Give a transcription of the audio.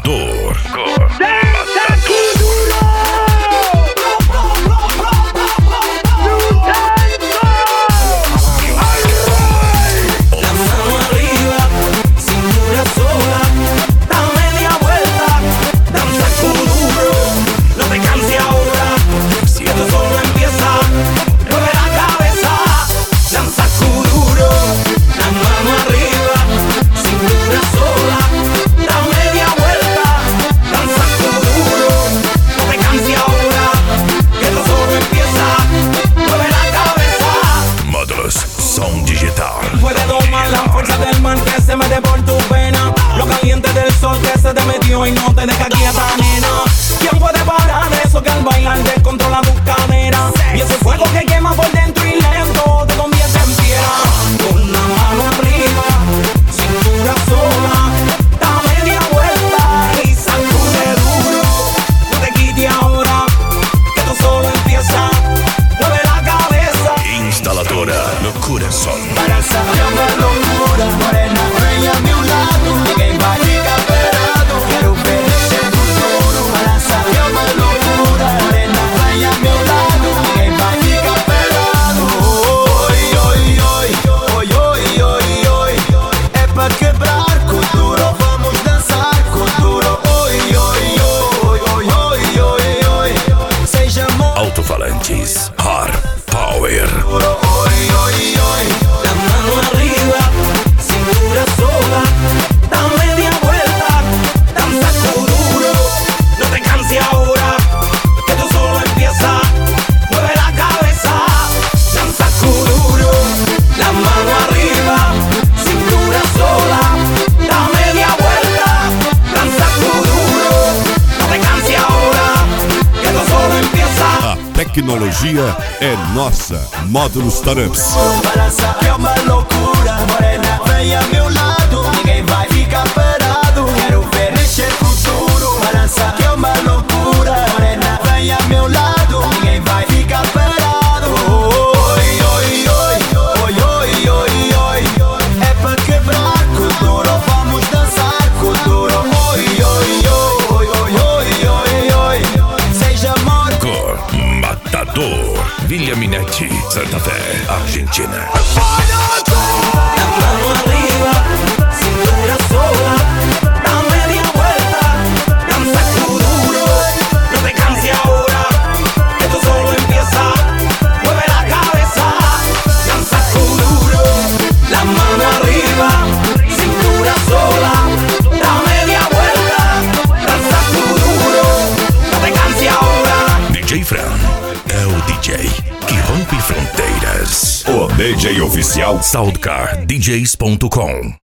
Matador. Son digital. Puede domar la fuerza del mar que se mete por tu vena, lo caliente del sol que se te metió y no te deja quieta, nena. ¿Quién puede parar eso que al bailar descontrola tus caderas? Y ese fuego que quema por dentro y lento te convierte en piedra. Con la mano arriba, cintura sola, da media vuelta y sacude duro. No te quites ahora, que esto solo empieza. Mueve la cabeza. Instaladora Loucura Son. Para saber una locura, morena, ven a mi lado. Ninguém vai ficar parado. Quero ver esse futuro. Para saber uma loucura, morena, ven a mi lado. Ninguém vai ficar parado. Oi, oi, oi, oi, oi, oi, oi. É pra quebrar com duro, vamos dançar com duro. Oi, oi, oi, oi, oi, oi, oi. Seja amor. Alto-falantes Hard Power. Oi, oi, oi. La mano arriba, cintura sola, da media vuelta, danza duro. No te canses ahora, que esto solo empieza. Mueve la cabeza, danza duro. La mano arriba, cintura sola, da media vuelta, danza duro. No te canses ahora, que esto solo empieza. A tecnologia é nossa. Módulos Startups. Balança é uma loucura, morena, vem a meu lado. Ninguém vai ficar parado. Quero ver mexer futuro. Balança é uma loucura, morena, vem a meu lado. Ninguém vai ficar parado. Oi, oi, oi, oi, oi, oi, oi. É pra quebrar com duro, vamos dançar com duro. Oi, oi, oi, oi, oi, oi, oi. Seja amor. Cor Matador. Villa Minetti, Santa Fe, Argentina. La mano arriba, cintura sola, da media vuelta, danza duro. No te canses ahora, que esto solo empieza. Mueve la cabeza, danza duro. La mano arriba, cintura sola, da media vuelta, danza duro. No te canses ahora. DJ Fran é o DJ que rompe fronteiras. O DJ oficial SoundCardDJs.com